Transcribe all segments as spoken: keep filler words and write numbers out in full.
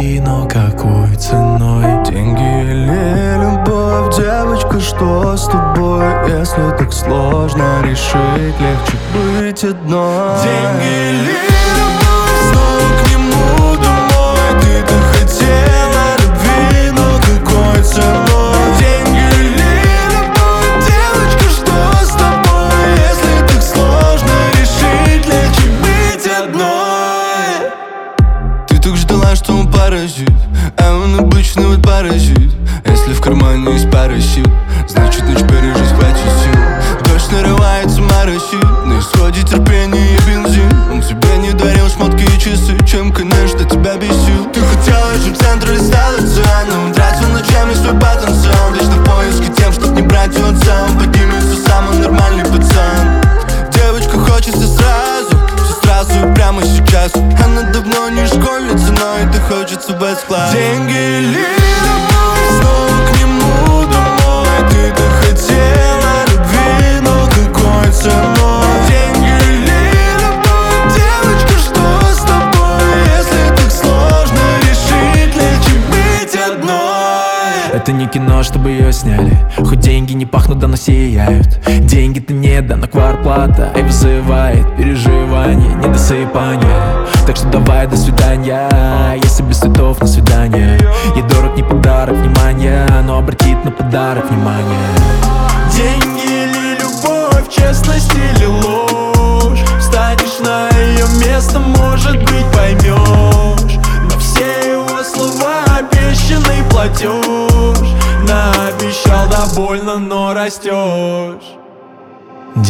любви, но какой ценой? Деньги или любовь, девочка, что с тобой? Если так сложно решить, легче быть одной. Деньги или любовь, снова к нему домой. Ты так хотела любви, но какой ценой? Деньги или любовь, девочка, что с тобой? Если так сложно решить, легче быть одной. Ты так ждала, что он паразит, а он обычный вот паразит. Если в кармане есть парашют, значит ночь пережить хватит сил. Дождь нарывается, моросит, на исходе терпение и бензин. Он тебе не дарил шмотки и часы, чем, конечно, тебя бесил. Ты хотела жить в центре или стала ценой. Тратил ночами свой потенциал, вечно в поиске тем, чтоб не брать его сам. Поднимется самый нормальный пацан. Девочка хочется сразу, все сразу и прямо сейчас. Она давно не школьница, но это хочется бесплатно. Деньги или любовь, снова к нему домой. Ты так хотела любви, но какой ценой? Деньги или любовь, девочка, что с тобой? Если так сложно решить, легче быть одной. Это не кино, чтобы ее сняли. Хоть деньги не пахнут, да но сияют. Деньги-то не да, но квартплата и вызывает переживание, недосыпание. Так что давай, до свидания. Если без цветов на свидание. Ей дорог не подарок, внимание, но обратит на подарок внимание. Деньги или любовь, честность или ложь? Встанешь на ее место, может быть, поймешь. Но все его слова обещанный платеж. Наобещал, да больно, но растешь.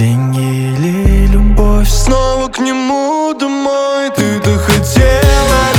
Деньги или любовь, снова к нему домой. Ты так хотела